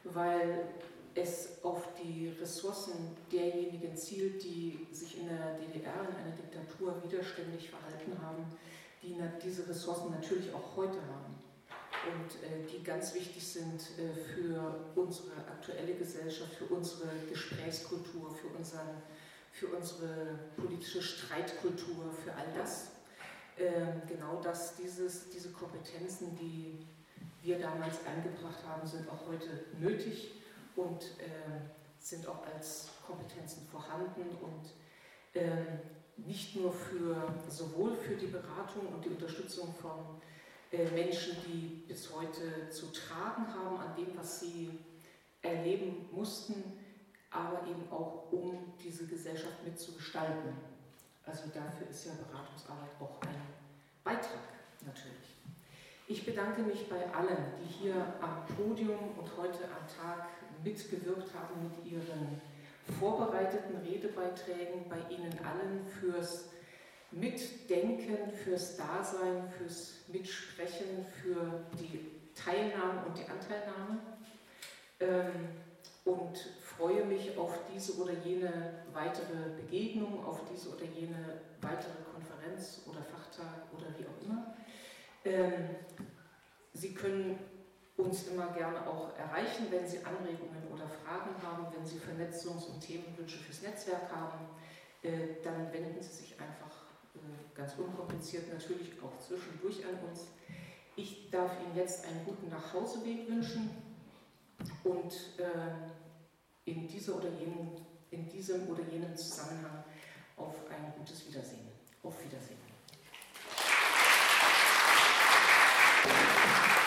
weil es auf die Ressourcen derjenigen zielt, die sich in der DDR, in einer Diktatur, widerständig verhalten haben, die diese Ressourcen natürlich auch heute haben und die ganz wichtig sind für unsere aktuelle Gesellschaft, für unsere Gesprächskultur, für unsere politische Streitkultur, für all das. Genau das, diese Kompetenzen, die wir damals eingebracht haben, sind auch heute nötig und sind auch als Kompetenzen vorhanden und nicht nur sowohl für die Beratung und die Unterstützung von Menschen, die bis heute zu tragen haben an dem, was sie erleben mussten, aber eben auch um diese Gesellschaft mitzugestalten. Also dafür ist ja Beratungsarbeit auch ein Beitrag natürlich. Ich bedanke mich bei allen, die hier am Podium und heute am Tag mitgewirkt haben mit ihren vorbereiteten Redebeiträgen, bei Ihnen allen fürs Mitdenken, fürs Dasein, fürs Mitsprechen, für die Teilnahme und die Anteilnahme und freue mich auf diese oder jene weitere Begegnung, auf diese oder jene weitere Konferenz oder Fachtag oder wie auch immer. Sie können uns immer gerne auch erreichen, wenn Sie Anregungen oder Fragen haben, wenn Sie Vernetzungs- und Themenwünsche fürs Netzwerk haben, dann wenden Sie sich einfach ganz unkompliziert natürlich auch zwischendurch an uns. Ich darf Ihnen jetzt einen guten Nachhauseweg wünschen und in diesem oder jenem Zusammenhang auf ein gutes Wiedersehen. Auf Wiedersehen.